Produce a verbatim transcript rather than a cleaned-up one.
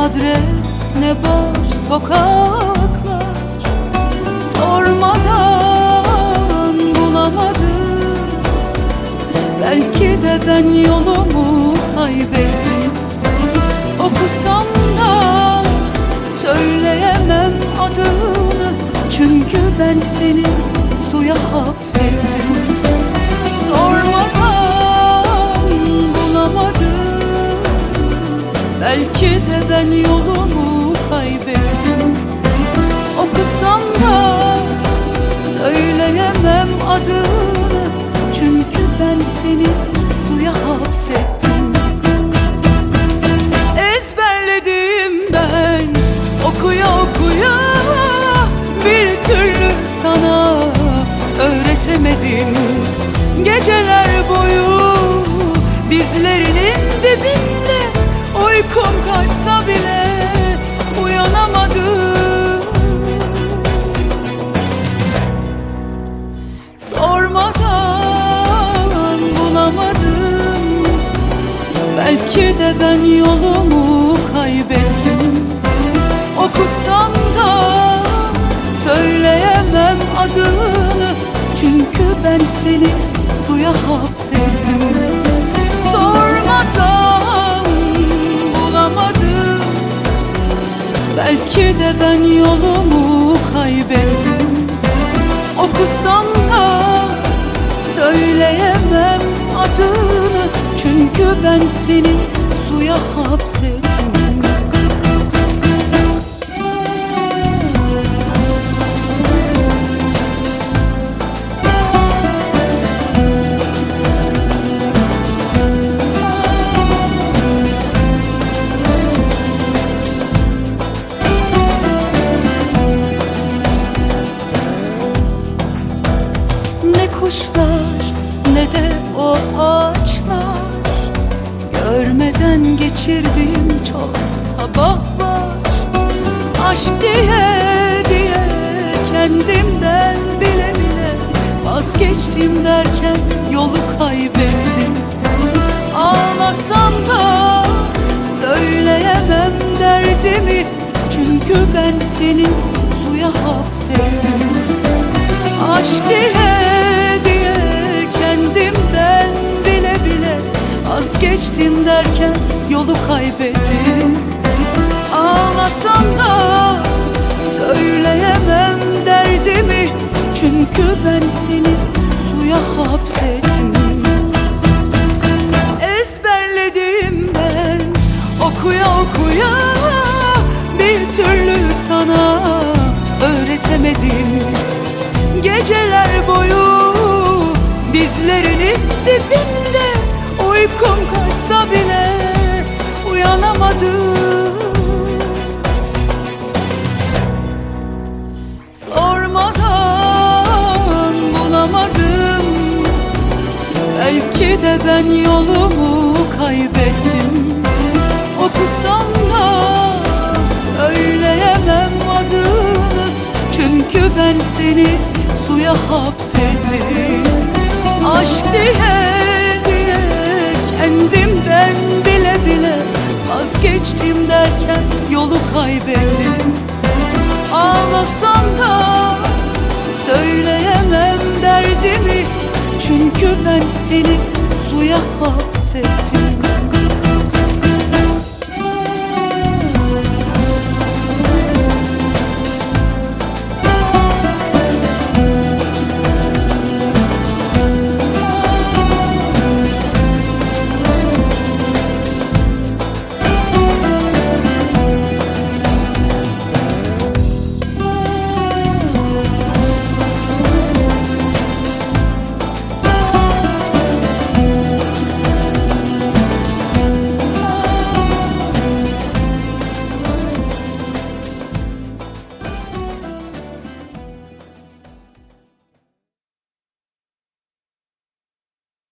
adres ne boş sokaklar, sormadan bulamadım. Belki de ben yolumu kaybettim. Okusam da söyleyemem adını, çünkü ben seni suya hapsettim. Sormadan bulamadım. Belki de ben yolumu kaybettim. Okusam da söyleyemem adını, çünkü ben seni suya hapsettim. Ezberledim ben okuya okuya, bir türlü sana öğretemedim. Geceler boyu dizlerinin dibinde, uykum kaçsa bile uyanamadım. Sormadan bulamadım. Belki de ben yolumu kaybettim. Okusam da söyleyemem adını, çünkü ben seni suya hapsettim. Sormadan bulamadım. Belki de ben yolumu kaybettim. Okusam da söyleyemem adını, çünkü ben seni suya hapsettim. Ne kuşlar ne de o ağaçlar, görmeden geçirdiğim çok sabah var. Aşk diye diye kendimden bile bile vazgeçtim derken yolu kaybettim. Ağlasam da söyleyemem derdimi, çünkü ben seni suya hapsettim. Aşk diye diye kendimden bile bile vazgeçtim derken yolu kaybettim. Ağlasam da söyleyemem derdimi, çünkü ben seni suya hapsettim. Ezberledim ben okuya okuya, bir türlü sana öğretemedim. Geceler boyu dizlerinin dibinde, uykum kaçsa bile uyanamadım. Sormadan bulamadım. Belki de ben yolumu kaybettim. Okusam da söyleyemem adını, çünkü ben seni suya hapsettim. Aşk diye diye kendimden bile bile vazgeçtim derken yolu kaybettim. Ağlasam da söyleyemem derdimi, çünkü ben seni suya hapsettim.